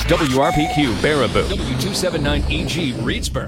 WRPQ Baraboo, W279EG Reedsburg.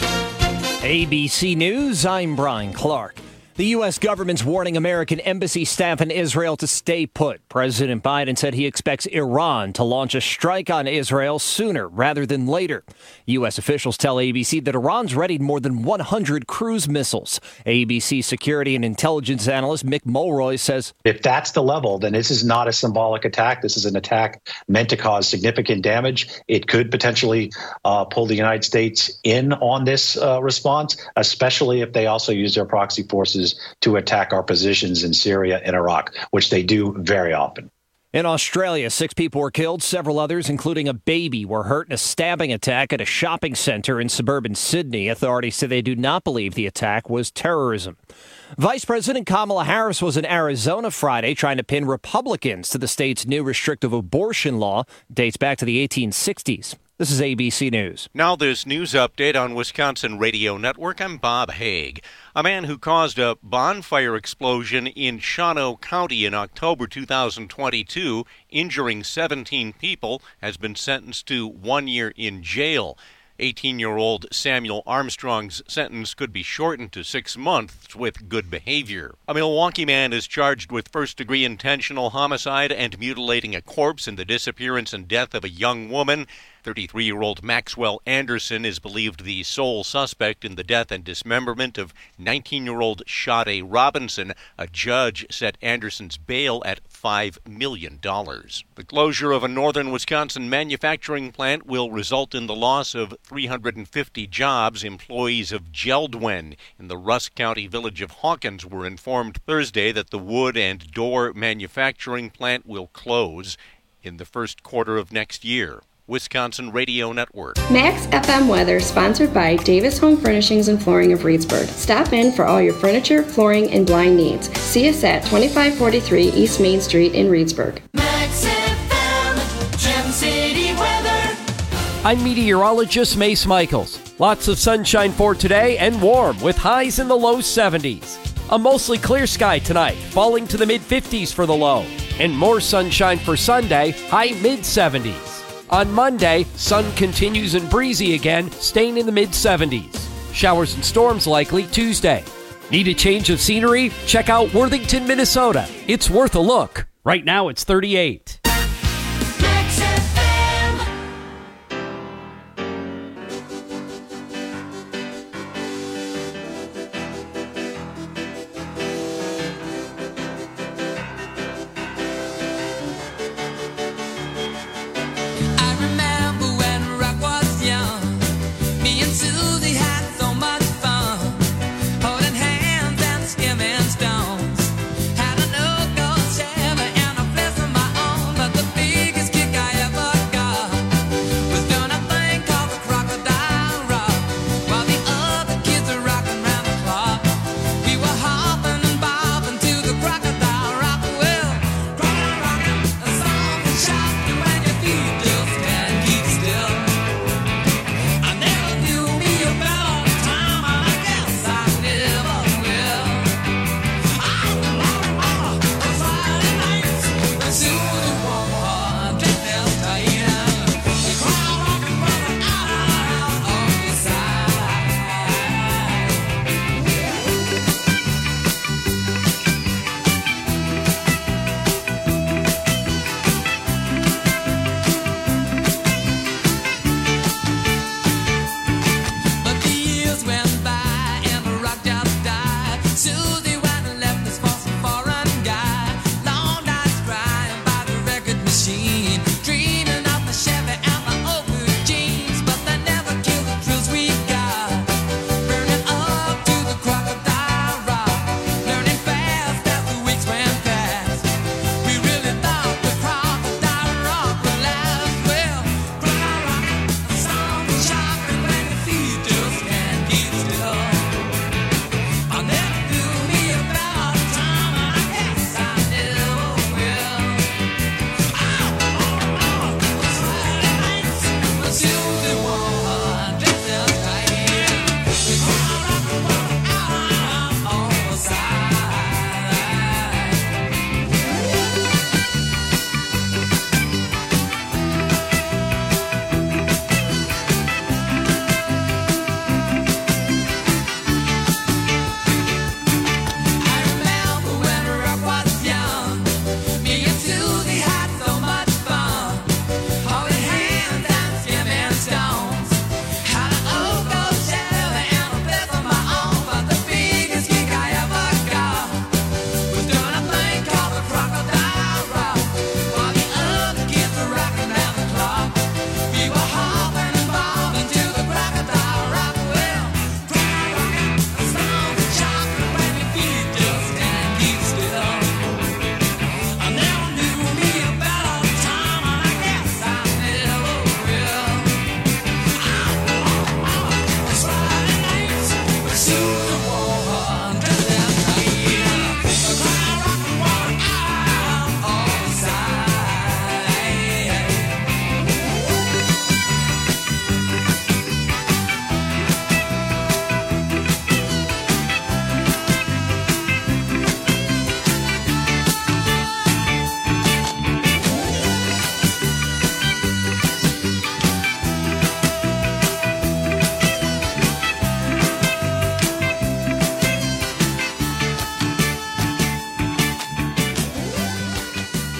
ABC News, I'm Brian Clark. The U.S. government's warning American embassy staff in Israel to stay put. President Biden said he expects Iran to launch a strike on Israel sooner rather than later. U.S. officials tell ABC that Iran's readied more than 100 cruise missiles. ABC security and intelligence analyst Mick Mulroy says, if that's the level, then this is not a symbolic attack. This is an attack meant to cause significant damage. It could potentially pull the United States in on this response, especially if they also use their proxy forces to attack our positions in Syria and Iraq, which they do very often. In Australia, 6 people were killed. Several others, including a baby, were hurt in a stabbing attack at a shopping center in suburban Sydney. Authorities say they do not believe the attack was terrorism. Vice President Kamala Harris was in Arizona Friday trying to pin Republicans to the state's new restrictive abortion law. It dates back to the 1860s. This is ABC News. Now this news update on Wisconsin Radio Network. I'm Bob Haig. A man who caused a bonfire explosion in Shawano County in October 2022, injuring 17 people, has been sentenced to 1 year in jail. 18-year-old Samuel Armstrong's sentence could be shortened to 6 months with good behavior. A Milwaukee man is charged with first-degree intentional homicide and mutilating a corpse in the disappearance and death of a young woman. 33-year-old Maxwell Anderson is believed the sole suspect in the death and dismemberment of 19-year-old Sade Robinson. A judge set Anderson's bail at $5 million. The closure of a northern Wisconsin manufacturing plant will result in the loss of 350 jobs. Employees of Geldwen in the Rusk County village of Hawkins were informed Thursday that the wood and door manufacturing plant will close in the first quarter of next year. Wisconsin Radio Network. Max FM weather sponsored by Davis Home Furnishings and Flooring of Reedsburg. Stop in for all your furniture, flooring, and blind needs. See us at 2543 East Main Street in Reedsburg. Max FM, Gem City weather. I'm meteorologist Mace Michaels. Lots of sunshine for today and warm with highs in the low 70s. A mostly clear sky tonight, falling to the mid-50s for the low. And more sunshine for Sunday, high mid-70s. On Monday, sun continues and breezy again, staying in the mid-70s. Showers and storms likely Tuesday. Need a change of scenery? Check out Worthington, Minnesota. It's worth a look. Right now it's 38. Max FM.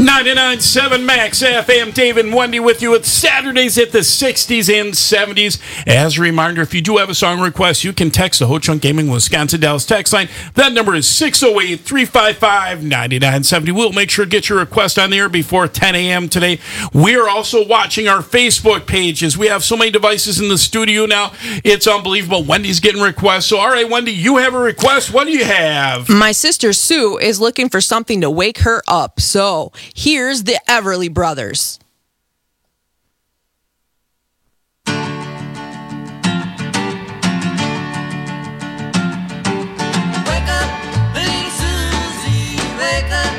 99.7 Max FM, Dave and Wendy with you. It's Saturdays at the 60s and 70s. As a reminder, if you do have a song request, you can text the Ho Chunk Gaming Wisconsin Dallas text line. That number is 608-355-9970. We'll make sure to get your request on the air before 10 a.m. today. We're also watching our Facebook pages. We have so many devices in the studio now. It's unbelievable. Wendy's getting requests. So, all right, Wendy, you have a request. What do you have? My sister Sue is looking for something to wake her up. So, here's the Everly Brothers. Wake up, little Susie, wake up.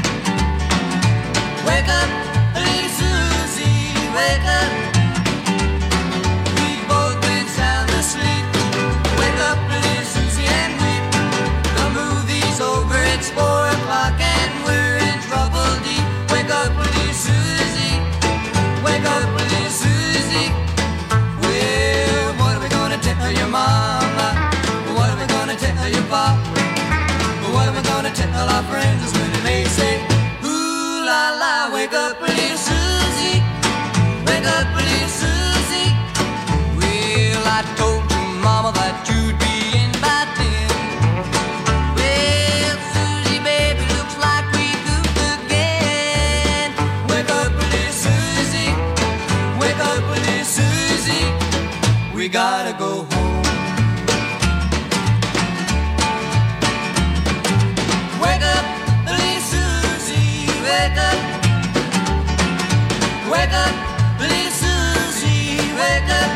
Wake up, little Susie, wake up. We've both been sound asleep. Wake up, little Susie, and weep. The movie's over, it's 4 o'clock, and we're in trouble deep. Wake up, little Susie. Wake up, little Susie. Well, what are we gonna tell your mama? What are we gonna tell your papa? What are we gonna tell our friends when they say, ooh la la, wake up, little Susie. Wake up, little Susie. Well, I told your mama that you'd be in by 10. Well, Susie, baby, looks like we goofed again. Wake up, little Susie. Wake up, little Susie. We gotta go home. Wake up, little Susie, wake up. Wake up, little Susie, wake up.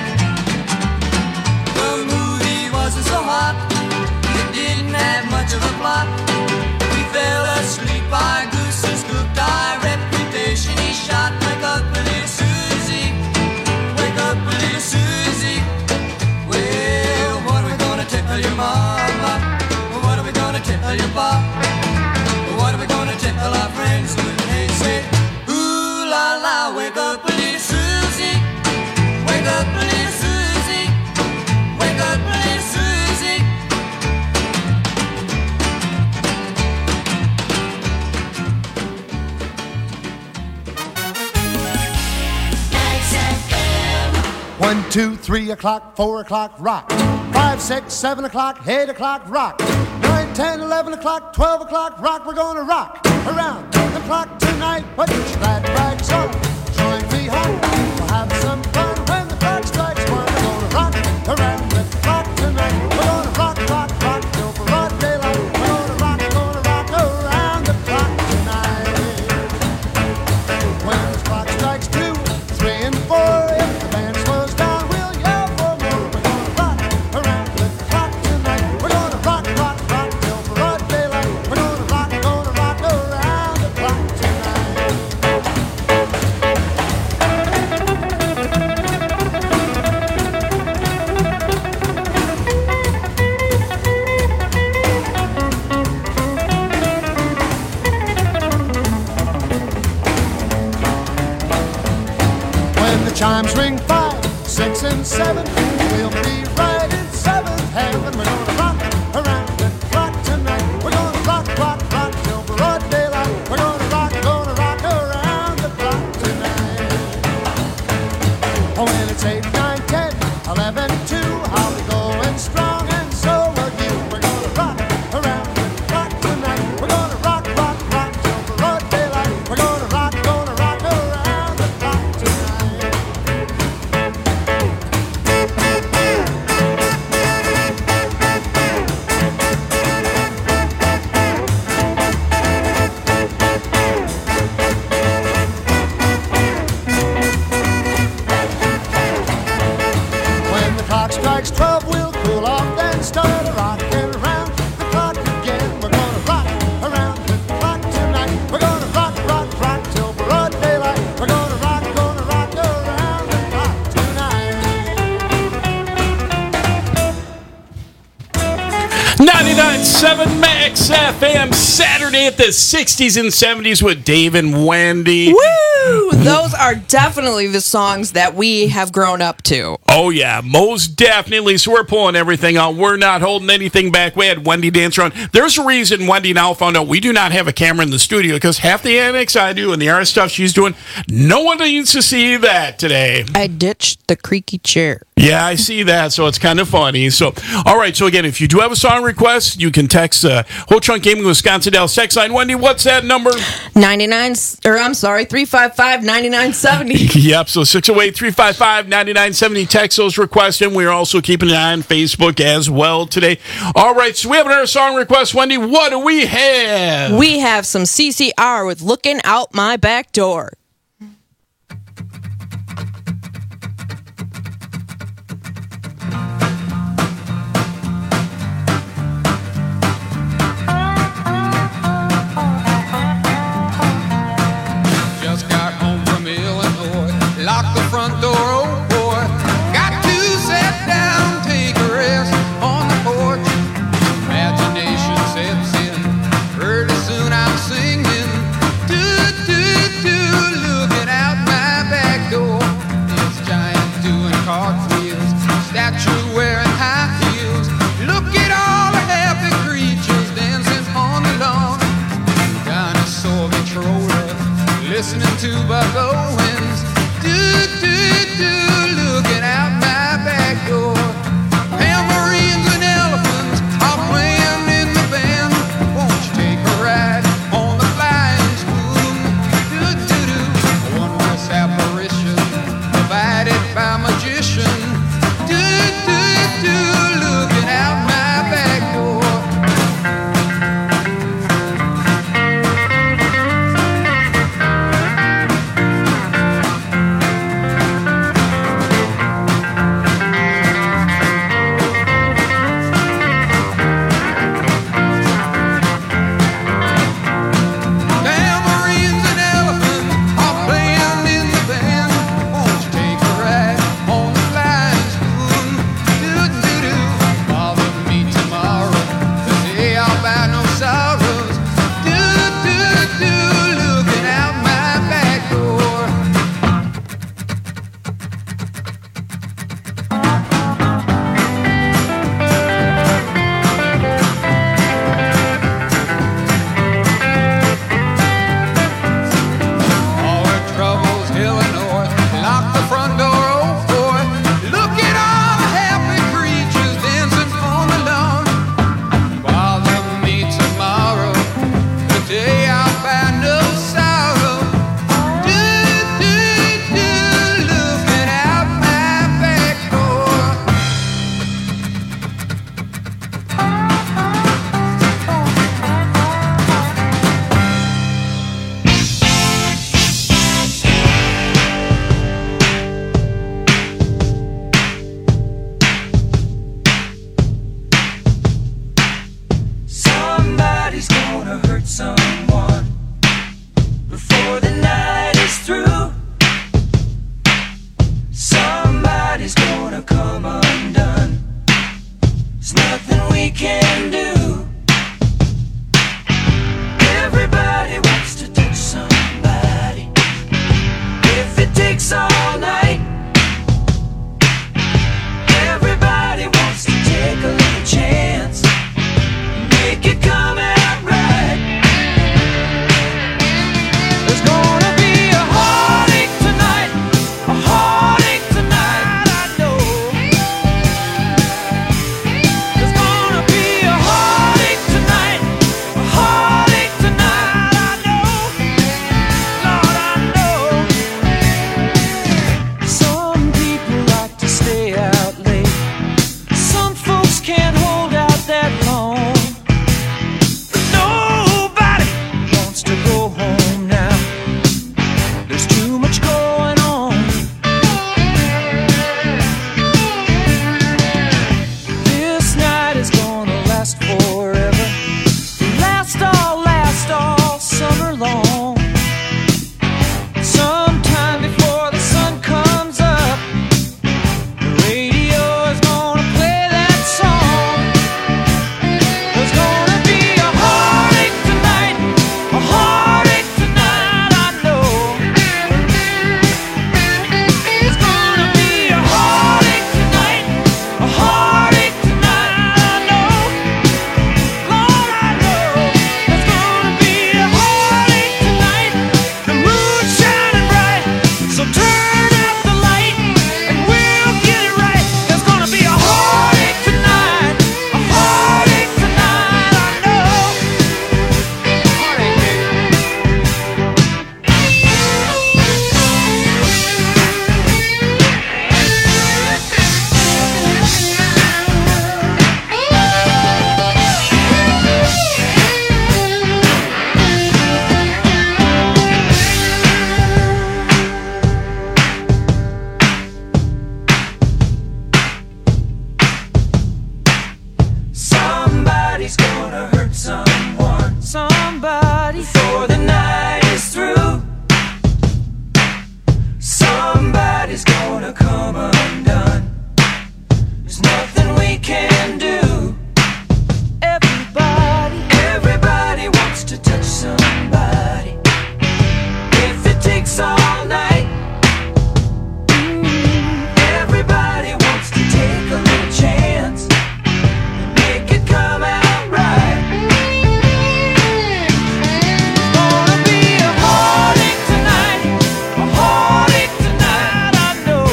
The movie wasn't so hot, it didn't have much of a plot. We fell asleep, our goose is cooked, our reputation is shot. Wake up, little Susie, wake up, little Susie. Well, what are we gonna tell your mama? What are we gonna tell your papa? What are we gonna tell our friends when they say, ooh la la, wake up, little Susie. Wake up, little Susie. Wake up, little Susie. Max FM. 1, 2, 3 o'clock, 4 o'clock, rock. 5, 6, 7 o'clock, 8 o'clock, rock. 9, 10, 11 o'clock, 12 o'clock, rock. We're gonna rock around the clock tonight. Put your glad rags on, join me home. We'll have some fun when the clock strikes 1. We're gonna rock around the clock tonight. We're gonna rock, rock, rock till broad daylight. We're gonna rock around the clock tonight. When the clock strikes 2, 3, and 4, if the band slows down, we'll yell for more. We're gonna rock around the clock tonight. We're gonna rock, rock, rock till broad daylight. We're gonna rock around the clock tonight. When the chimes ring 5, 6, and 7, we'll be right in 7th heaven. We're gonna rock around the clock tonight. We're gonna rock, rock, rock till broad daylight. We're gonna rock around the clock tonight. Oh, when it's 8, 9, 10, 11, 2, I'll be going strong, and so will you. We're gonna rock around the clock tonight. We're gonna rock, rock, rock till broad daylight. We're gonna rock around the clock tonight. XFM Saturday at the 60s and 70s with Dave and Wendy. Woo! Those are definitely the songs that we have grown up to. Oh, yeah, most definitely. So we're pulling everything out. We're not holding anything back. We had Wendy dance around. There's a reason Wendy now found out we do not have a camera in the studio because half the annex I do and the art stuff she's doing, no one needs to see that today. I ditched the creaky chair. Yeah, I see that, so it's kind of funny. So, all right, so again, if you do have a song request, you can text Whole Chunk Gaming Wisconsin Dells text line. Wendy, what's that number? 355-9970. Yep, so 608-355-9970. Text those requests, and we're also keeping an eye on Facebook as well today. All right, so we have another song request. Wendy, what do we have? We have some CCR with Looking Out My Back Door. Lock the front door, oh boy. Got to sit down, take a rest on the porch. Imagination sets in. Pretty soon I'm singing. Do, do, do, looking out my back door. It's giant doing cartwheels. Statue wearing high heels. Look at all the happy creatures dancing on the lawn. Dinosaur controller, listening to Buck Owens. Looking out my back door. Tambourines and elephants are playing in the band. Won't you take a ride on the flying spoon? Do-do-do. A wondrous apparition provided by magician. Do-do-do. Looking out my back door. somebody before the night is through. Somebody's gonna come undone. There's nothing we can do. Everybody wants to touch somebody. If it takes all night, everybody wants to take a little chance and make it come out right. It's gonna be a heartache tonight, a heartache tonight, I know.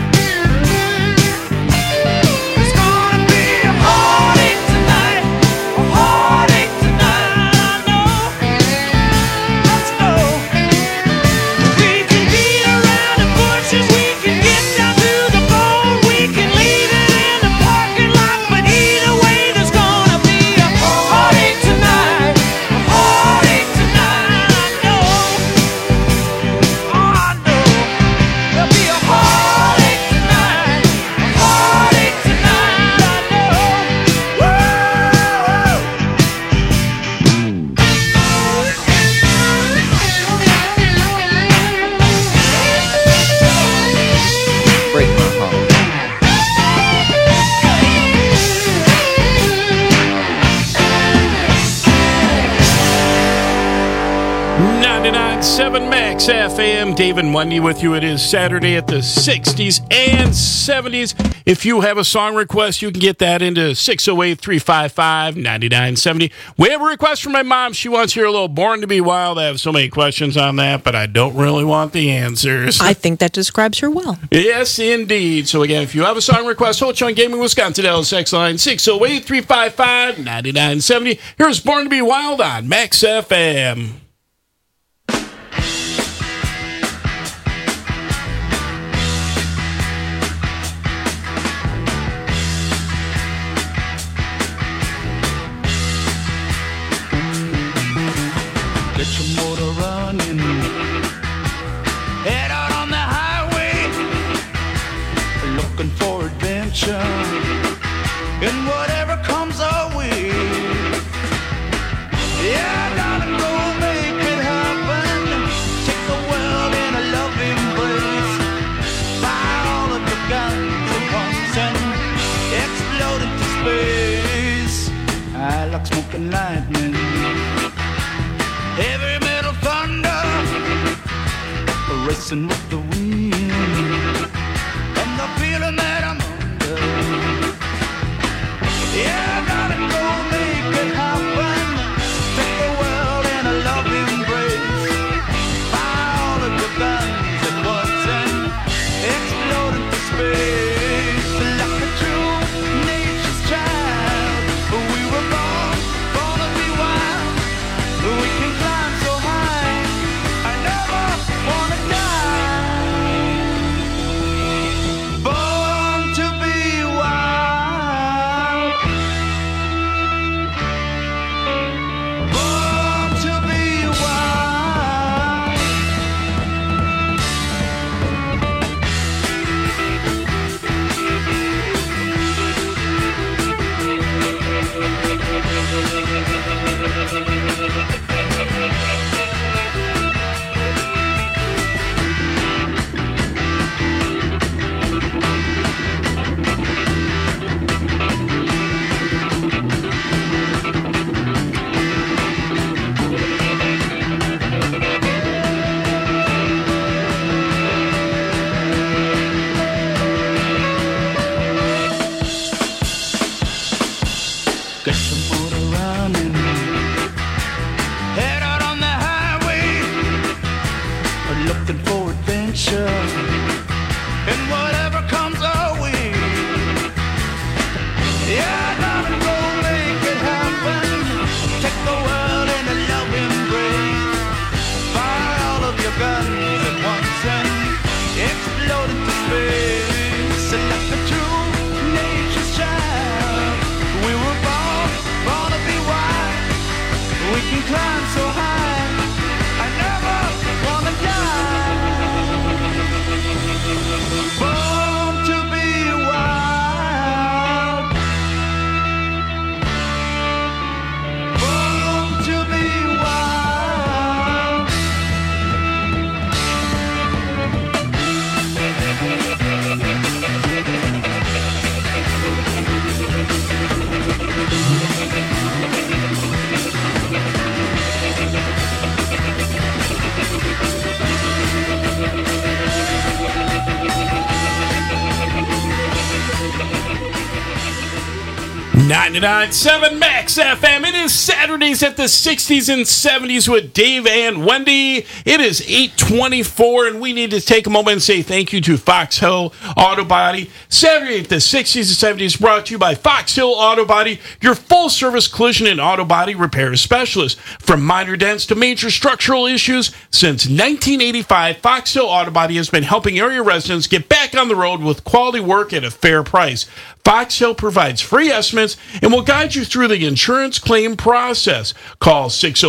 It's gonna be a heartache tonight, a heartache tonight, I know. Let's go. We can beat around the bushes, we can get down to the bone, we can leave it in the parking lot, but either way there's gonna be a heartache tonight, a heartache tonight, I know. Oh, I know. There'll be a heartache tonight, a heartache tonight, I know. Break my heart. 99.7 Max FM. Dave and Wendy with you. It is Saturday at the 60s and 70s. If you have a song request, you can get that into 608-355-9970. We have a request from my mom. She wants to hear a little Born to Be Wild. I have so many questions on that, but I don't really want the answers. I think that describes her well. Yes, indeed. So again, if you have a song request, Ho Chunk Gaming Wisconsin LSX line 608-355-9970. Here's Born to Be Wild on Max FM. Get your motor running. Head out on the highway, looking for adventure. And whatever comes our way, yeah, gotta go make it happen. Take the world in a loving embrace. Fire all of the guns at once and explode into space. I like smoking lightning. Heavy metal thunder, racing with the wind, and the feeling that I'm under. Yeah, I gotta go make it happen. Take the world in a loving embrace. Fire all of the guns at once and explode into space. Like a true nature's child, we were born to be wild. We can climb so high, I never wanna die. Born to be wild. Born to be wild. Get your motor running. Head out on the highway, looking for adventure. And whatever comes our way, yeah, gotta go make it happen. Take the world in a loving embrace. Fire all of your guns at once and explode into space. And like the true nature's child, we were born to be wild. We can climb so high, I never wanna die. Born to be wild. Born to be wild. 99.7 Max FM. It is Saturdays at the 60s and 70s with Dave and Wendy. It is 8:24, and we need to take a moment and say thank you to Fox Hill Auto Body. Saturday at the 60s and 70s brought to you by Fox Hill Auto Body, your full-service collision and auto body repair specialist. From minor dents to major structural issues, since 1985, Fox Hill Auto Body has been helping area residents get back on the road with quality work at a fair price. Fox Hill provides free estimates and will guide you through the insurance claim process. Call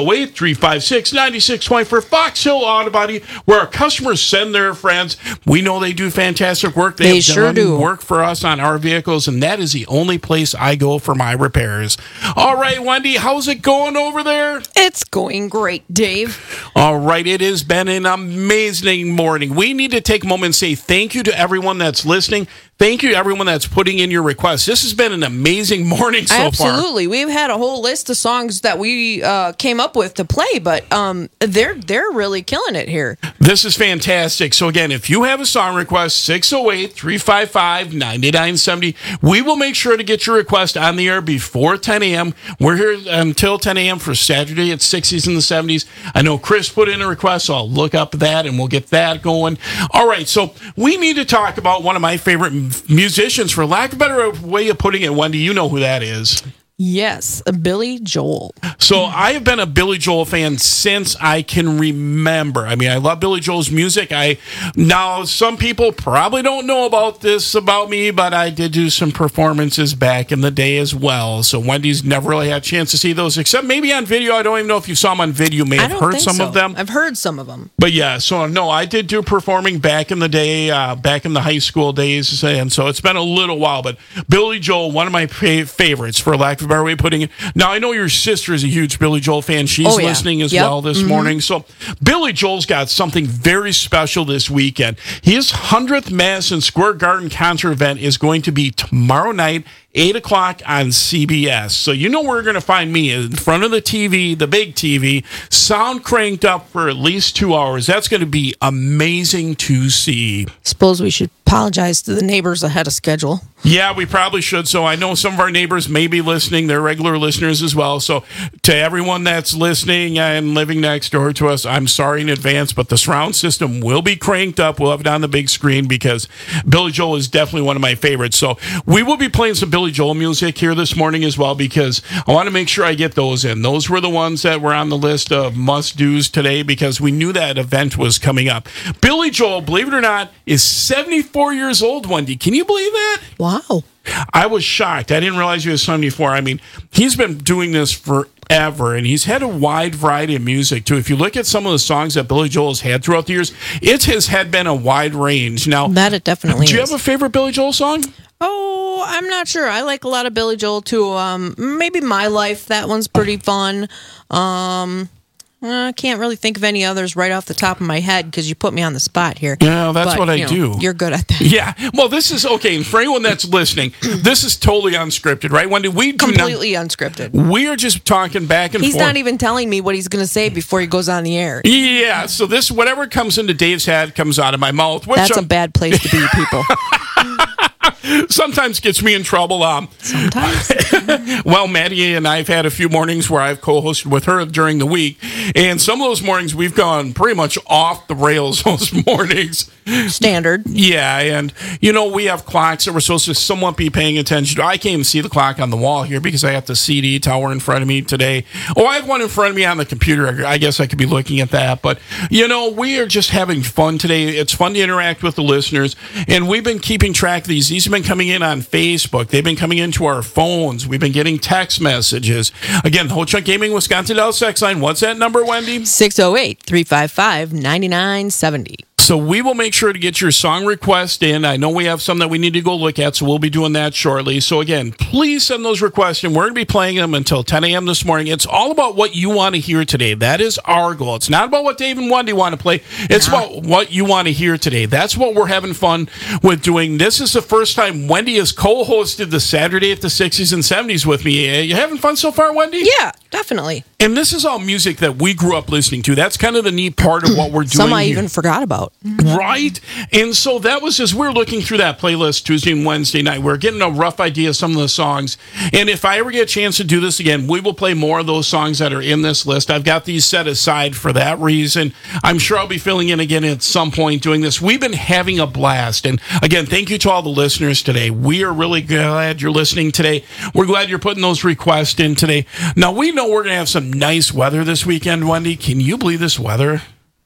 608-356-9620 for Fox Hill Auto Body, where our customers send their friends. We know they do fantastic work. They have sure done do work for us on our vehicles, and that is the only place I go for my repairs. All right, Wendy, how's it going over there? It's going great, Dave. All right, it has been an amazing morning. We need to take a moment and say thank you to everyone that's listening. Thank you to everyone that's putting in your requests. This has been an amazing morning so far. Absolutely. We've had a whole list of songs that we came up with to play, but they're really killing it here. This is fantastic. So again, if you have a song request, 608-355-9970. We will make sure to get your request on the air before 10 a.m. We're here until 10 a.m. for Saturday at 60s and the 70s. I know Chris put in a request, so I'll look up that and we'll get that going. All right, so we need to talk about one of my favorite musicians, for lack of a better way of putting it. Wendy, you know who that is. Yes, Billy Joel. So I have been a Billy Joel fan since I can remember. I mean, I love Billy Joel's music. Now, some people probably don't know about this about me, but I did do some performances back in the day as well. So Wendy's never really had a chance to see those, except maybe on video. I don't even know if you saw them on video. You may have heard some of them. I've heard some of them. But yeah, so no, I did do performing back in the day, back in the high school days, and so it's been a little while. But Billy Joel, one of my favorites, for lack of a better way of putting it. Now, I know your sister is a huge Billy Joel fan. She's listening as well this morning. So Billy Joel's got something very special this weekend. His 100th Madison Square Garden concert event is going to be tomorrow night, 8 o'clock on CBS. So you know where you're going to find me, in front of the TV, the big TV, sound cranked up for at least 2 hours. That's going to be amazing to see. Suppose we should apologize to the neighbors ahead of schedule. Yeah, we probably should. So I know some of our neighbors may be listening. They're regular listeners as well. So to everyone that's listening and living next door to us, I'm sorry in advance, but the surround system will be cranked up. We'll have it on the big screen because Billy Joel is definitely one of my favorites. So we will be playing some Billy Joel music here this morning as well, because I want to make sure I get those in. Those were the ones that were on the list of must-dos today because we knew that event was coming up. Billy Joel, believe it or not, is 74 years old, Wendy. Can you believe that? Wow. I was shocked. I didn't realize he was 74. I mean, he's been doing this forever, and he's had a wide variety of music, too. If you look at some of the songs that Billy Joel has had throughout the years, it had been a wide range. Now, that it definitely do you is. have a favorite Billy Joel song? Oh, I'm not sure. I like a lot of Billy Joel, too. Maybe My Life. That one's pretty fun. I can't really think of any others right off the top of my head because you put me on the spot here. Yeah, that's what I do. You're good at that. Yeah. Well, this is okay. And for anyone that's listening, this is totally unscripted, right, Wendy? Completely unscripted. We are just talking back and forth. He's not even telling me what he's going to say before he goes on the air. Yeah. So this, whatever comes into Dave's head comes out of my mouth. That's a bad place to be, people. Sometimes gets me in trouble. Sometimes. Well, Maddie and I have had a few mornings where I've co-hosted with her during the week, and some of those mornings we've gone pretty much off the rails those mornings. Standard. Yeah, and we have clocks that we're supposed to somewhat be paying attention to. I can't even see the clock on the wall here because I have the CD tower in front of me today. Oh, I have one in front of me on the computer. I guess I could be looking at that, but we are just having fun today. It's fun to interact with the listeners, and we've been keeping track of these. These have been coming in on Facebook. They've been coming into our phones. We've been getting text messages. Again, the Whole Chunk Gaming Wisconsin Dells sex line. What's that number, Wendy? 608-355-9970. So we will make sure to get your song request in. I know we have some that we need to go look at, so we'll be doing that shortly. So again, please send those requests in. We're going to be playing them until 10 a.m. this morning. It's all about what you want to hear today. That is our goal. It's not about what Dave and Wendy want to play. It's about what you want to hear today. That's what we're having fun with doing. This is the first time Wendy has co-hosted the Saturday at the 60s and 70s with me. You having fun so far, Wendy? Yeah, definitely. And this is all music that we grew up listening to. That's kind of the neat part of what we're doing. Some I here. even forgot about. Right? And so that was just, we're looking through that playlist Tuesday and Wednesday night. We're getting a rough idea of some of the songs. And if I ever get a chance to do this again, we will play more of those songs that are in this list. I've got these set aside for that reason. I'm sure I'll be filling in again at some point doing this. We've been having a blast. And again, thank you to all the listeners today. We are really glad you're listening today. We're glad you're putting those requests in today. Now, we know we're going to have some nice weather this weekend, Wendy. Can you believe this weather?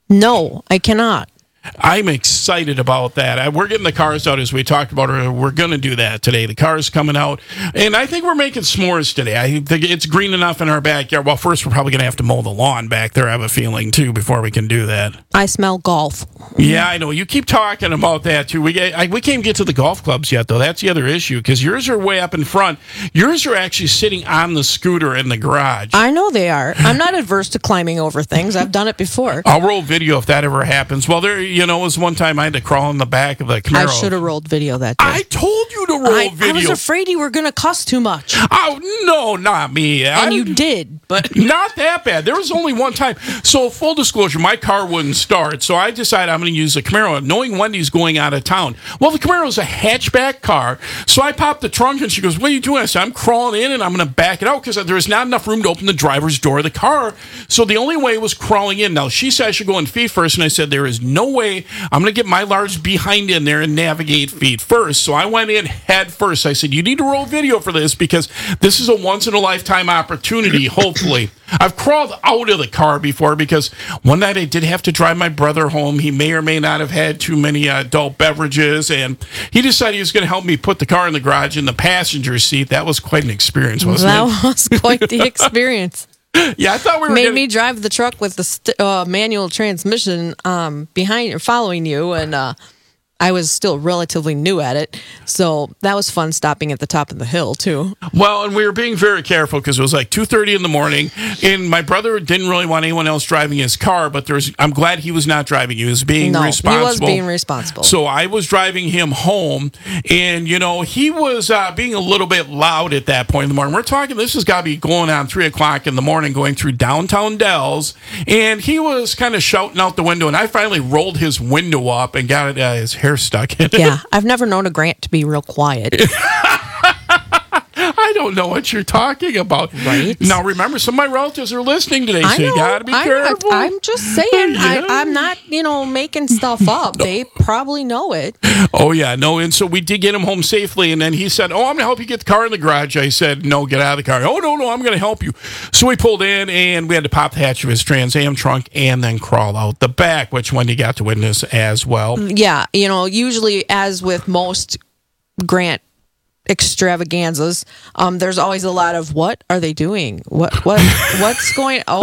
No, I cannot. I'm excited about that. We're getting the cars out as we talked about. We're going to do that today. The car's coming out. And I think we're making s'mores today. I think it's green enough in our backyard. Well, first, we're probably going to have to mow the lawn back there, I have a feeling, too, before we can do that. I smell golf. Yeah, I know. You keep talking about that, too. We can't get to the golf clubs yet, though. That's the other issue, because yours are way up in front. Yours are actually sitting on the scooter in the garage. I know they are. I'm not adverse to climbing over things. I've done it before. I'll roll video if that ever happens. Well, it was one time I had to crawl in the back of the Camaro. I should have rolled video that day. I told you to roll video. I was afraid you were going to cuss too much. Oh, no, not me. And you did, but... Not that bad. There was only one time. So, full disclosure, my car wouldn't start, so I decided I'm going to use the Camaro, knowing Wendy's going out of town. Well, the Camaro's a hatchback car, so I popped the trunk, and she goes, what are you doing? I said, I'm crawling in, and I'm going to back it out, because there's not enough room to open the driver's door of the car, so the only way was crawling in. Now, she said I should go in feet first, and I said, there is no way I'm going to get my large behind in there and navigate feet first. So I went in head first. I said, you need to roll video for this because this is a once-in-a-lifetime opportunity, hopefully. I've crawled out of the car before because one night I did have to drive my brother home. He may or may not have had too many adult beverages, and he decided he was going to help me put the car in the garage in the passenger seat. That was quite an experience, wasn't it? That was quite the experience. Yeah, I thought we were made me drive the truck with the manual transmission behind or following you, and I was still relatively new at it, so that was fun stopping at the top of the hill too. Well, and we were being very careful because it was like 2:30 in the morning, and my brother didn't really want anyone else driving his car, but I'm glad he was not driving. He was being responsible. He was being responsible. So I was driving him home, and, he was being a little bit loud at that point in the morning. We're talking, this has got to be going on 3 o'clock in the morning, going through downtown Dells, and he was kind of shouting out the window, and I finally rolled his window up and got his hair stuck in it. Yeah, I've never known a Grant to be real quiet. I don't know what you're talking about. Right. Now, remember, some of my relatives are listening today, so you got to be careful. I'm just saying. Yeah. I'm not, making stuff up. They probably know it. Oh, yeah. No, and so we did get him home safely, and then he said, I'm going to help you get the car in the garage. I said, no, get out of the car. Oh, no, I'm going to help you. So we pulled in, and we had to pop the hatch of his Trans Am trunk and then crawl out the back, which Wendy got to witness as well. Yeah, usually, as with most Grant extravaganzas, there's always a lot of what are they doing, what's going, oh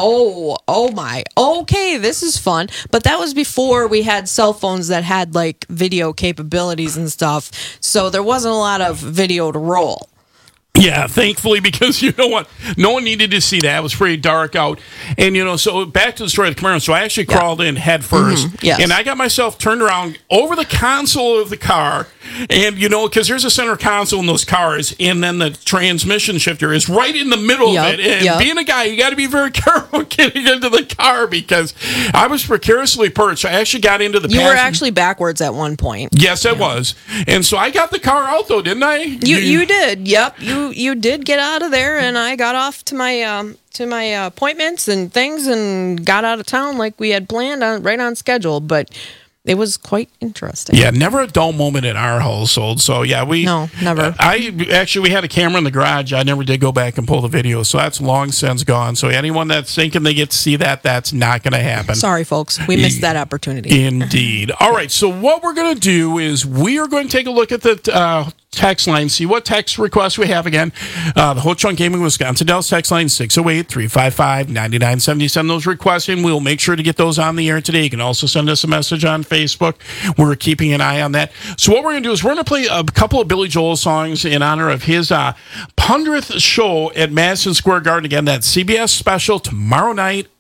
my, okay, this is fun. But that was before we had cell phones that had like video capabilities and stuff, so there wasn't a lot of video to roll. Yeah, thankfully, because you know what? No one needed to see that. It was pretty dark out. And, so back to the story of the Camaro. So I actually crawled in head first. Mm-hmm. Yes. And I got myself turned around over the console of the car. And, because there's a center console in those cars. And then the transmission shifter is right in the middle of it. And being a guy, you got to be very careful getting into the car because I was precariously perched. I actually got into the You were actually backwards at one point. Yes, I was. And so I got the car out, though, didn't I? You did. Yep. You did get out of there, and I got off to my appointments and things, and got out of town like we had planned, right on schedule. But it was quite interesting. Yeah, never a dull moment in our household. So yeah, no, never. We had a camera in the garage. I never did go back and pull the video, so that's long since gone. So anyone that's thinking they get to see that, that's not going to happen. Sorry, folks, we missed that opportunity. Indeed. All right, so what we're going to do is we are going to take a look at the text line, see what text requests we have again. The Ho Chunk Gaming Wisconsin Dells text line 608-355-9970. Send those requests in. We'll make sure to get those on the air today. You can also send us a message on Facebook. We're keeping an eye on that. So what we're going to do is we're going to play a couple of Billy Joel songs in honor of his 100th show at Madison Square Garden. Again, that CBS special tomorrow night,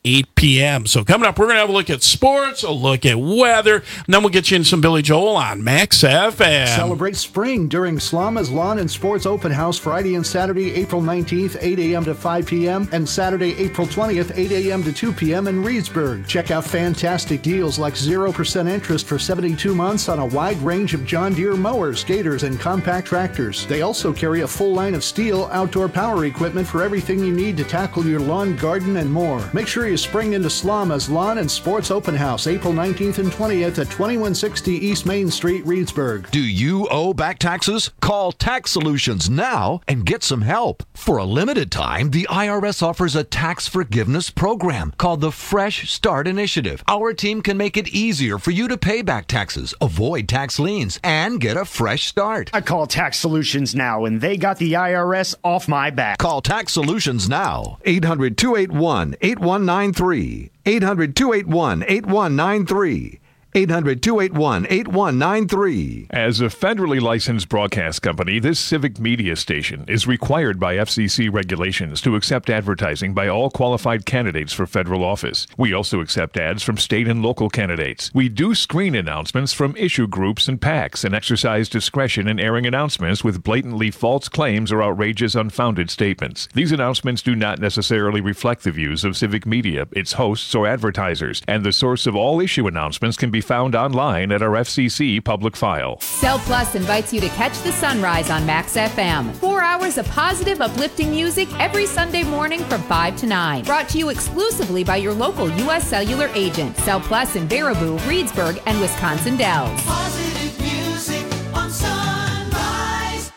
8 p.m. So coming up, we're going to have a look at sports, a look at weather, and then we'll get you in some Billy Joel on Max FM. Celebrate spring during Slama's Lawn and Sports Open House Friday and Saturday, April 19th, 8 a.m. to 5 p.m. and Saturday, April 20th, 8 a.m. to 2 p.m. in Reedsburg. Check out fantastic deals like 0% interest for 72 months on a wide range of John Deere mowers, gators, and compact tractors. They also carry a full line of Steel outdoor power equipment for everything you need to tackle your lawn, garden, and more. Make sure you spring into Slama's Lawn and Sports Open House, April 19th and 20th at 2160 East Main Street, Reedsburg. Do you owe back taxes? Call Tax Solutions now and get some help. For a limited time, the IRS offers a tax forgiveness program called the Fresh Start Initiative. Our team can make it easier for you to pay back taxes, avoid tax liens, and get a fresh start. I call Tax Solutions now, and they got the IRS off my back. Call Tax Solutions now. 800-281-8193. 800-281-8193. 800-281-8193. As a federally licensed broadcast company, this civic media station is required by FCC regulations to accept advertising by all qualified candidates for federal office. We also accept ads from state and local candidates. We do screen announcements from issue groups and PACs and exercise discretion in airing announcements with blatantly false claims or outrageous, unfounded statements. These announcements do not necessarily reflect the views of civic media, its hosts, or advertisers, and the source of all issue announcements can be found online at our FCC public file. Cell Plus invites you to catch the sunrise on Max FM. 4 hours of positive, uplifting music every Sunday morning from 5 to 9. Brought to you exclusively by your local U.S. Cellular agent. Cell Plus in Baraboo, Reedsburg, and Wisconsin Dells. Positive music on Sunrise.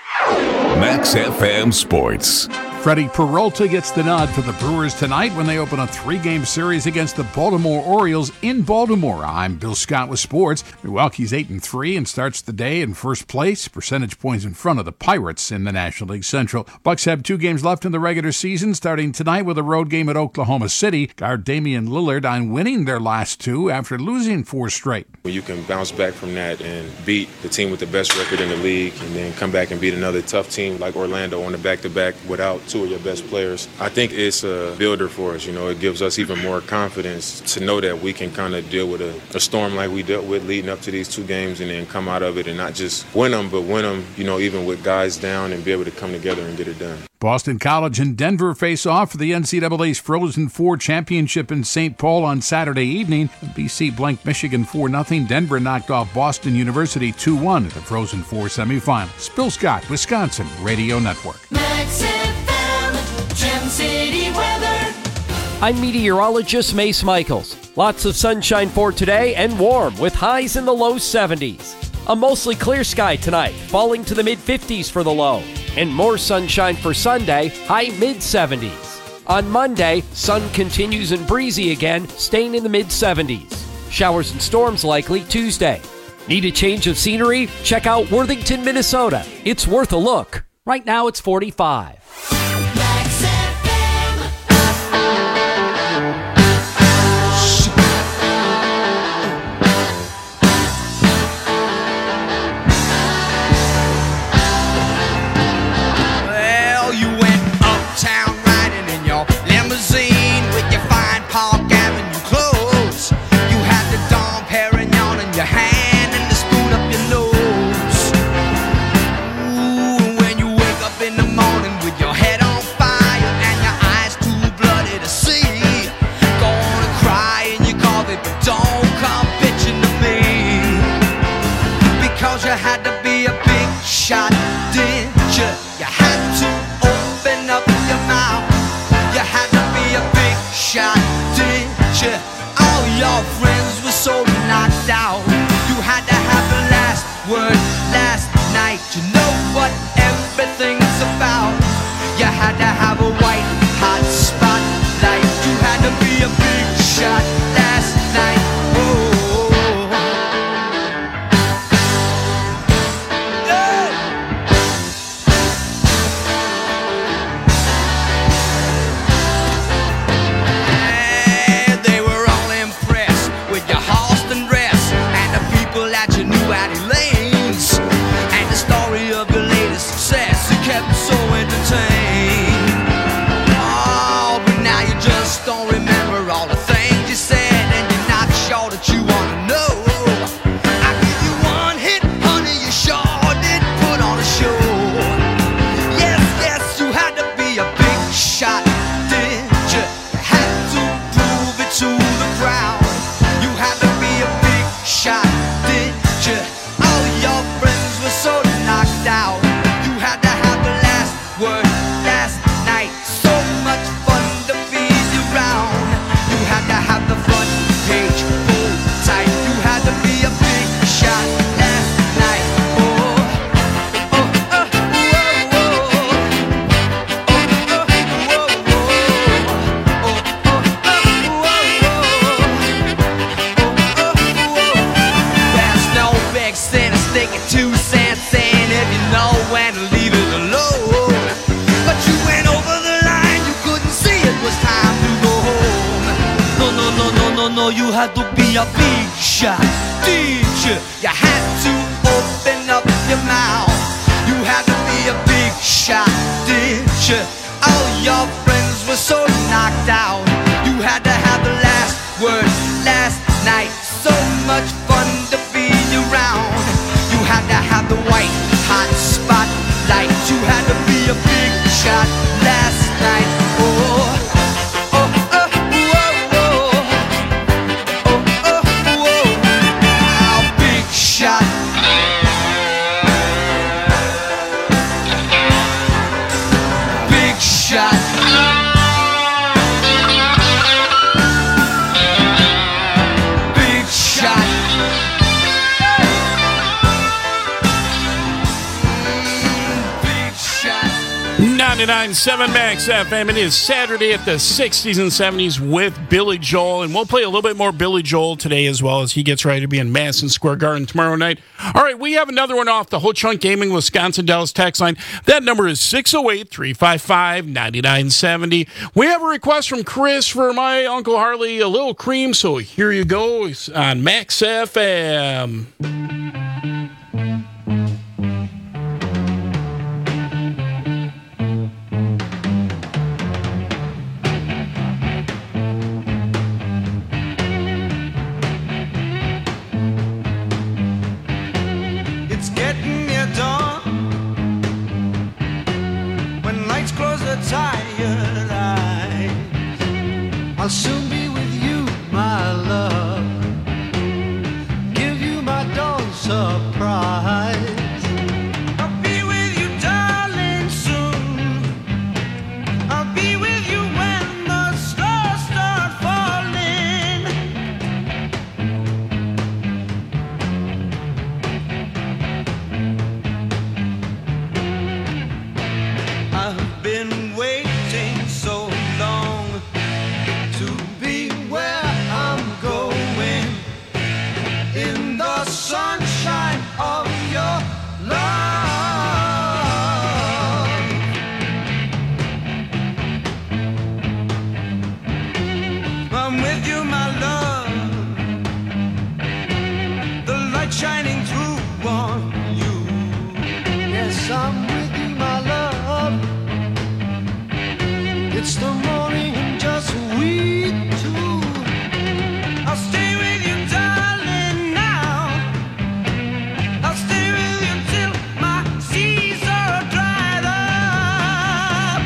Max FM Sports. Freddie Peralta gets the nod for the Brewers tonight when they open a 3-game series against the Baltimore Orioles in Baltimore. I'm Bill Scott with sports. Milwaukee's 8-3 and starts the day in first place, percentage points in front of the Pirates in the National League Central. Bucks have 2 games left in the regular season, starting tonight with a road game at Oklahoma City. Guard Damian Lillard on winning their last 2 after losing 4 straight. When you can bounce back from that and beat the team with the best record in the league and then come back and beat another tough team like Orlando on the back-to-back without 2 of your best players, I think it's a builder for us. You know, it gives us even more confidence to know that we can kind of deal with a storm like we dealt with leading up to these 2 games and then come out of it and not just win them, but win them, you know, even with guys down and be able to come together and get it done. Boston College and Denver face off for the NCAA's Frozen Four Championship in St. Paul on Saturday evening. BC blanked Michigan 4-0. Denver knocked off Boston University 2-1 at the Frozen Four semifinals. Bill Scott, Wisconsin Radio Network. Max FM, Gem City weather. I'm meteorologist Mace Michaels. Lots of sunshine for today and warm with highs in the low 70s. A mostly clear sky tonight, falling to the mid-50s for the low. And more sunshine for Sunday, high mid-70s. On Monday, sun continues and breezy again, staying in the mid-70s. Showers and storms likely Tuesday. Need a change of scenery? Check out Worthington, Minnesota. It's worth a look. Right now it's 45. know you had to be a big shot teacher. You had to open up your mouth. You had to be a big shot teacher. All your friends were so knocked out. You had to have the last word last night. So much fun to be around. You had to have the white hot spotlight. You had to be a big shot last night. Oh. Big shot. 99.7 Max FM. It is Saturday at the 60s and 70s with Billy Joel, and we'll play a little bit more Billy Joel today as well as he gets ready to be in Madison Square Garden tomorrow night. All right, we have another one off the Ho Chunk Gaming Wisconsin Dallas text line. That number is 608-355-9970. We have a request from Chris for my Uncle Harley, A Little Cream, so here you go. It's on Max FM. It's getting near dawn. When lights close the tired eyes, I'll soon be with you, my love. Give you my dawn surprise. I'll be with you, darling, soon. I'll be with you when the stars start falling. I've been waiting so long to be where I'm going, in the sunshine of your love. I'm with you, my love. The light shining through on you. Yes, I'm with you, my love. It's the morning and just we two. I'll stay with you, darling, now. I'll stay with you till my seas are dried up.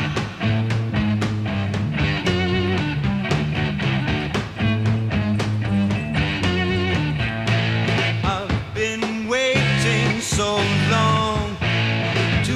I've been waiting so long to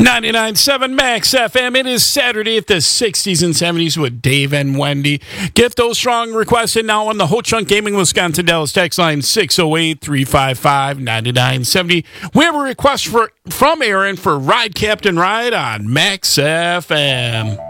99.7 Max FM. It is Saturday at the 60s and 70s with Dave and Wendy. Get those strong requests in now on the Ho Chunk Gaming Wisconsin Dells text line 608-355-9970. We have a request from Aaron for Ride Captain Ride on Max FM.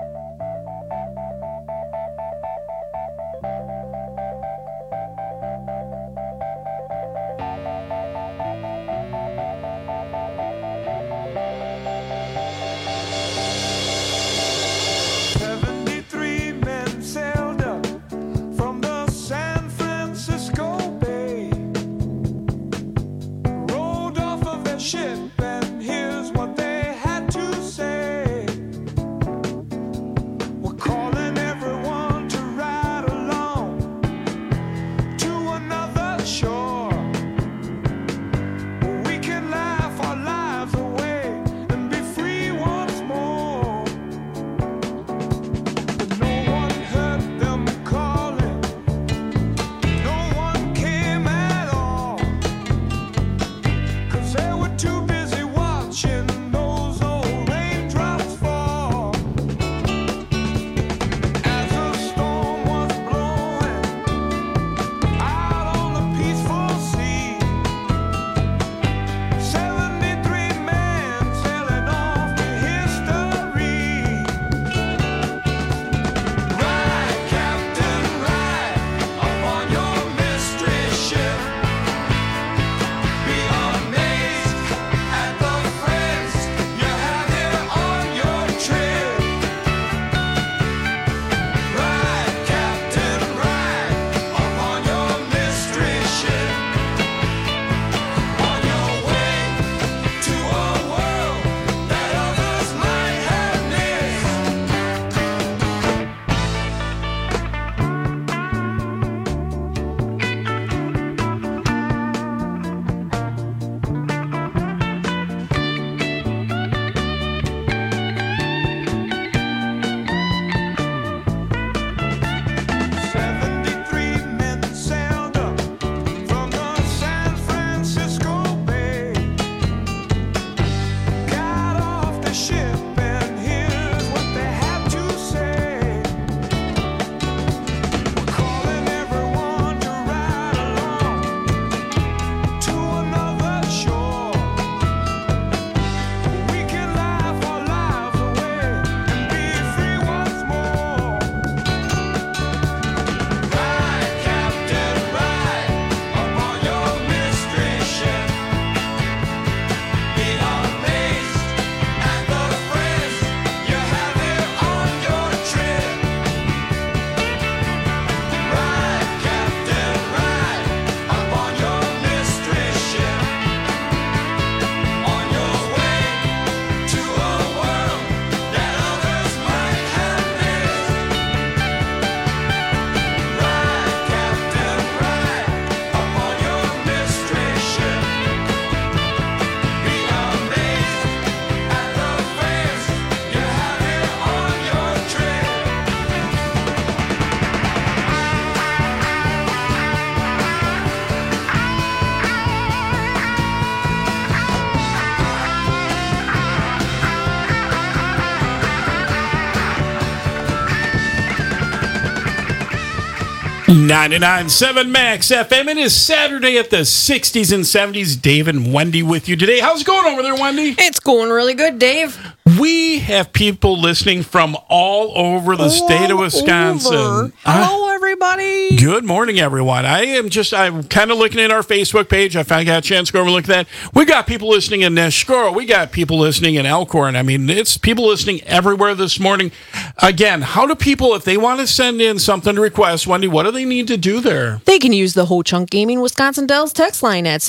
.99.7 Max FM. It is Saturday at the 60s and 70s. Dave and Wendy with you today. How's it going over there, Wendy? It's going really good, Dave. We have people listening from all over the state of Wisconsin. Hello, everybody. Good morning, everyone. I'm kind of looking at our Facebook page. I finally got a chance to go over and look at that. We got people listening in Neshkoro. We got people listening in Elkhorn. I mean, it's people listening everywhere this morning. Again, how do people, if they want to send in something to request, Wendy, what do they need to do there? They can use the Ho Chunk Gaming Wisconsin Dells text line at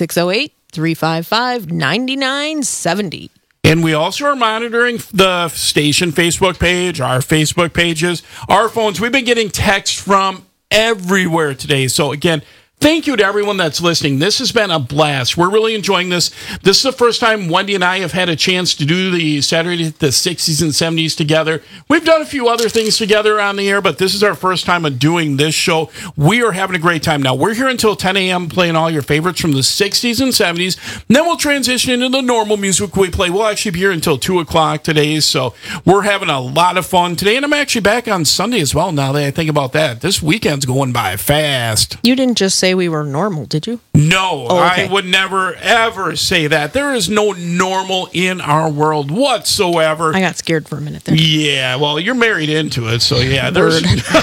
608-355-9970. And we also are monitoring the station Facebook page, our Facebook pages, our phones. We've been getting texts from everywhere today. So again, Thank you to everyone that's listening. This has been a blast. We're really enjoying this. This is the first time Wendy and I have had a chance to do the Saturday, the 60s and 70s together. We've done a few other things together on the air, but this is our first time of doing this show. We are having a great time. Now, we're here until 10 a.m. playing all your favorites from the 60s and 70s. And then we'll transition into the normal music we play. We'll actually be here until 2 o'clock today, so we're having a lot of fun today. And I'm actually back on Sunday as well, now that I think about that. This weekend's going by fast. You didn't just say we were normal, did you? No, Oh, okay. I would never, ever say that. There is no normal in our world whatsoever. I got scared for a minute there. Yeah, well, you're married into it, so yeah, there's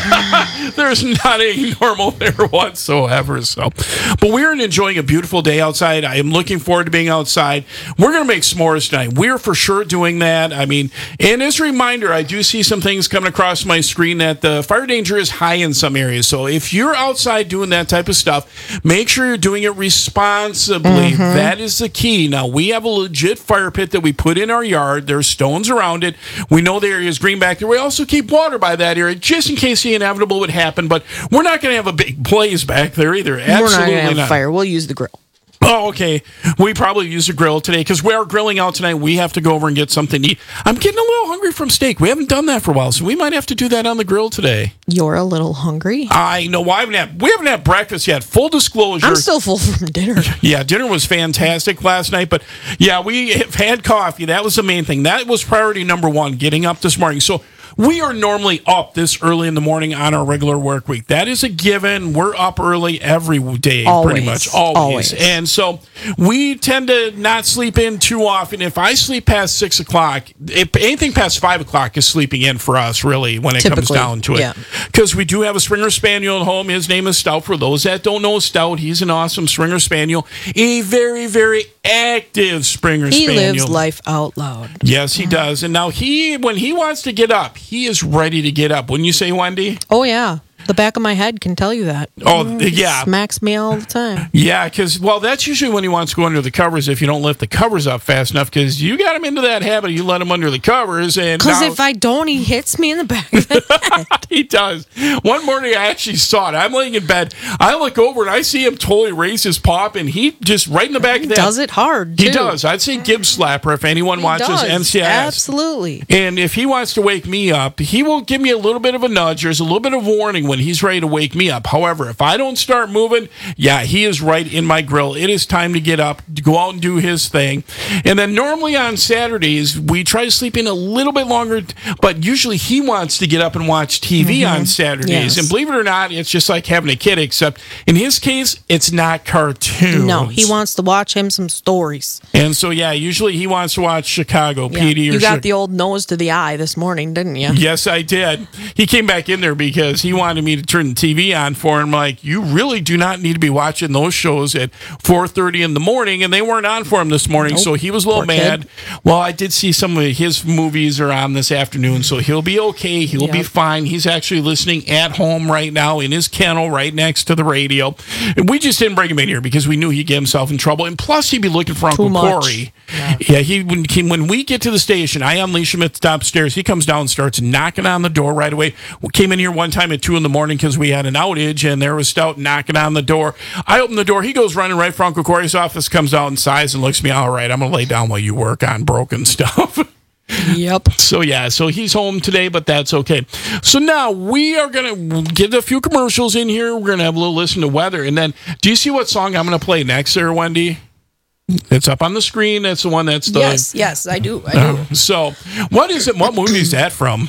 not any normal there whatsoever. So, but we're enjoying a beautiful day outside. I am looking forward to being outside. We're going to make s'mores tonight. We're for sure doing that. I mean, and as a reminder, I do see some things coming across my screen that the fire danger is high in some areas. So if you're outside doing that type of stuff, make sure you're doing it responsibly. That is the key. Now, we have a legit fire pit that we put in our yard. There's stones around it. We know the area is green back there. We also keep water by that area just in case the inevitable would happen. But we're not going to have a big blaze back there either. Absolutely We're not going to have not. fire. We'll use the grill. Oh, okay. We probably use a grill today because we are grilling out tonight. We have to go over and get something to eat. I'm getting a little hungry from steak. We haven't done that for a while, so we might have to do that on the grill today. You're a little hungry? I know. We haven't had breakfast yet. Full disclosure. I'm still full from dinner. Yeah, dinner was fantastic last night, but yeah, we have had coffee. That was the main thing. That was priority number one, getting up this morning. So we are normally up this early in the morning on our regular work week. That is a given. We're up early every day, pretty much. Always. And so we tend to not sleep in too often. If I sleep past 6 o'clock, if anything past 5 o'clock is sleeping in for us, really, when it comes down to it. Because we do have a Springer Spaniel at home. His name is Stout. For those that don't know Stout, he's an awesome Springer Spaniel. A very, very active Springer Spaniel. He lives life out loud. Yes, he does. And now when he wants to get up, he is ready to get up. Wouldn't you say, Wendy? Oh, yeah. The back of my head can tell you that. Oh, yeah. Smacks me all the time. Yeah, because, well, that's usually when he wants to go under the covers if you don't lift the covers up fast enough, because you got him into that habit. You let him under the covers. Because if I don't, he hits me in the back of the head. He does. One morning, I actually saw it. I'm laying in bed. I look over, and I see him totally raise his paw, and he just right in the back of the head. Does it hard, too. He does. I'd say Gibbs slapper if anyone watches NCIS. Absolutely. And if he wants to wake me up, he will give me a little bit of a nudge. There's a little bit of warning when he's ready to wake me up. However, if I don't start moving, yeah, he is right in my grill. It is time to get up, to go out and do his thing. And then normally on Saturdays, we try to sleep in a little bit longer, but usually he wants to get up and watch TV on Saturdays. Yes. And believe it or not, it's just like having a kid, except in his case, it's not cartoons. No, he wants to watch him some stories. And so, yeah, usually he wants to watch Chicago PD. You got the old nose to the eye this morning, didn't you? Yes, I did. He came back in there because he wanted me to turn the TV on for him. Like, you really do not need to be watching those shows at 4:30 in the morning, and they weren't on for him this morning, so he was a little mad. Well, I did see some of his movies are on this afternoon, so he'll be okay. He'll be fine. He's actually listening at home right now in his kennel right next to the radio. And we just didn't bring him in here because we knew he'd get himself in trouble, and plus he'd be looking for Uncle Corey. Yeah, when we get to the station, I unleash him at the top stairs. He comes down and starts knocking on the door right away. We came in here one time at 2 in the morning because we had an outage, and there was Stout knocking on the door. I open the door. He goes running right for Uncle Corey's office, comes out and sighs and looks at me. All right, I'm going to lay down while you work on broken stuff. Yep. So, yeah, so he's home today, but that's okay. So now we are going to get a few commercials in here. We're going to have a little listen to weather. And then, do you see what song I'm going to play next there, Wendy? It's up on the screen. That's the one that's the... Yes, I do. So, what is it? What movie is that from?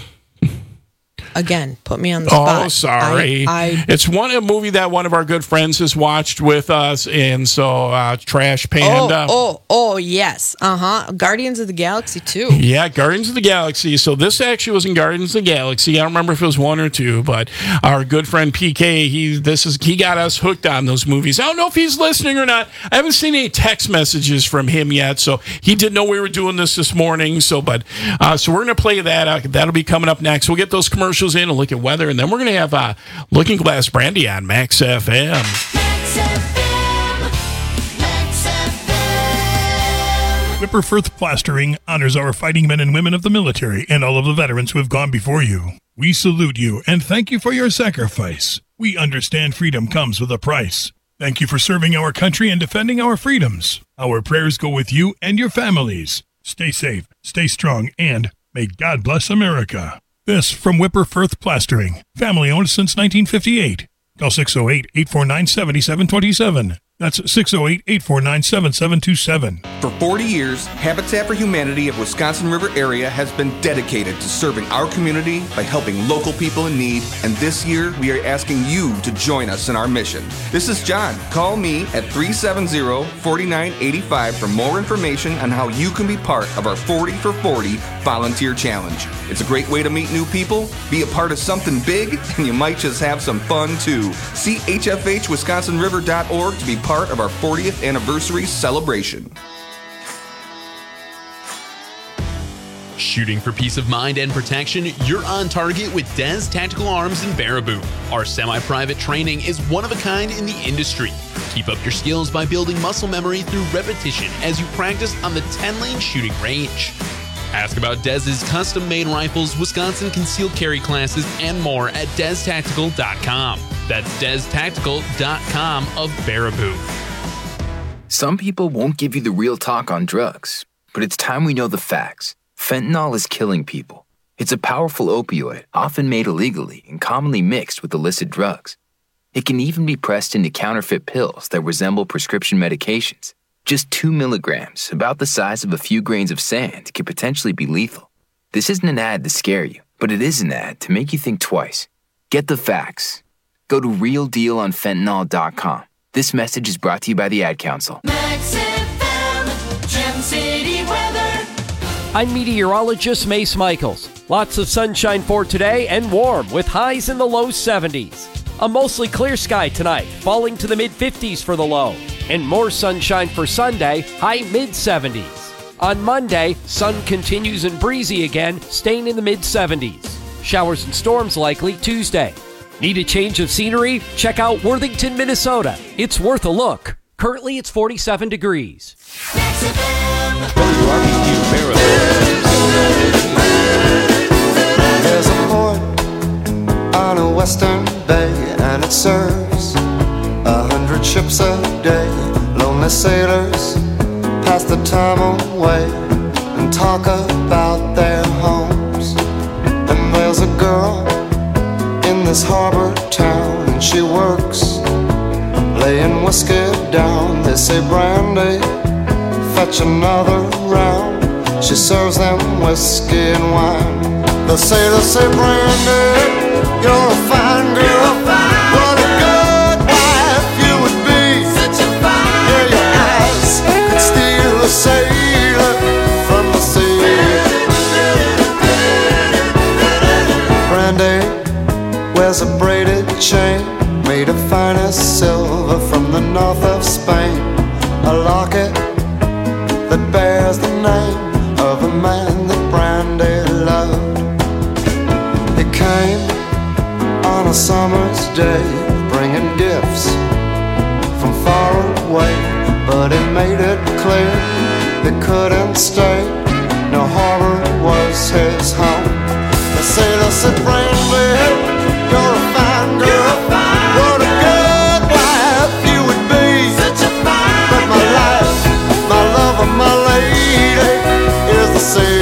Again, put me on the spot. Oh, sorry. It's a movie that one of our good friends has watched with us, and so Trash Panda. Oh, yes. Guardians of the Galaxy 2. Yeah, Guardians of the Galaxy. So this actually was in Guardians of the Galaxy. I don't remember if it was 1 or 2, but our good friend PK, he got us hooked on those movies. I don't know if he's listening or not. I haven't seen any text messages from him yet, so he didn't know we were doing this morning. So we're going to play that. That'll be coming up next. We'll get those commercials in and look at weather, and then we're going to have Looking Glass Brandy on Max FM. Whipperfirth Plastering honors our fighting men and women of the military and all of the veterans who have gone before you. We salute you and thank you for your sacrifice. We understand freedom comes with a price. Thank you for serving our country and defending our freedoms. Our prayers go with you and your families. Stay safe, stay strong, and may God bless America. This from Whipper Firth Plastering, family owned since 1958. Call 608-849-7727. That's 608-849-7727. For 40 years, Habitat for Humanity of Wisconsin River area has been dedicated to serving our community by helping local people in need, and this year we are asking you to join us in our mission. This is John. Call me at 370-4985 for more information on how you can be part of our 40 for 40 volunteer challenge. It's a great way to meet new people, be a part of something big, and you might just have some fun too. See hfhwisconsinriver.org to be part of our 40th anniversary celebration. Shooting for peace of mind and protection, you're on target with Des Tactical Arms in Baraboo. Our semi-private training is one of a kind in the industry. Keep up your skills by building muscle memory through repetition as you practice on the 10-lane shooting range. Ask about Dez's custom-made rifles, Wisconsin concealed carry classes, and more at DezTactical.com. That's DezTactical.com of Baraboo. Some people won't give you the real talk on drugs, but it's time we know the facts. Fentanyl is killing people. It's a powerful opioid, often made illegally and commonly mixed with illicit drugs. It can even be pressed into counterfeit pills that resemble prescription medications. Just 2 milligrams, about the size of a few grains of sand, can potentially be lethal. This isn't an ad to scare you, but it is an ad to make you think twice. Get the facts. Go to realdealonfentanyl.com. This message is brought to you by the Ad Council. Max FM, Gem City weather. I'm meteorologist Mace Michaels. Lots of sunshine for today and warm with highs in the low 70s. A mostly clear sky tonight, falling to the mid-50s for the low. And more sunshine for Sunday, high mid-70s. On Monday, sun continues and breezy again, staying in the mid-70s. Showers and storms likely Tuesday. Need a change of scenery? Check out Worthington, Minnesota. It's worth a look. Currently, it's 47 degrees. There's a port on a western bay, and it serves 100 ships a day. Lonely sailors pass the time away and talk about their homes. And there's a girl in this harbor town, and she works laying whiskey down. They say, Brandy, fetch another round. She serves them whiskey and wine. The sailors say, Brandy, you're a fine girl. What a good wife you would be. Such a fine girl. Your eyes could steal a sailor from the sea. Brandy wears a braided chain made of finest silver from the north of Spain. A locket that bears the name of a man that Brandy loved. He came on a summer's day, bringing gifts from far away, but he made it clear he couldn't stay. No harbor was his home. The sailor said, Brandy, you're a fine girl. What a good wife you would be. Such a fine but my life, my love, and my lady is the sea.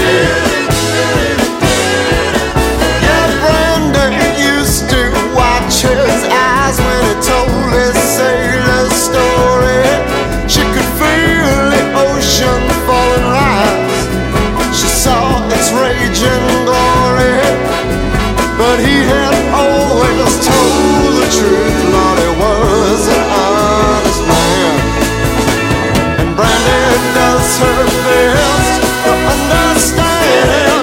Yeah, Brandy used to watch his eyes when he told his sailor story. She could feel the ocean fall and rise. She saw its raging glory, but he had always told the truth. Lord, he was an honest man, and Brandy does her best to understand.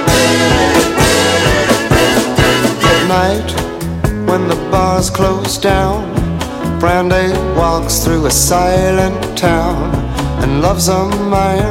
At night, when the bars close down, Brandy walks through a silent town and loves a man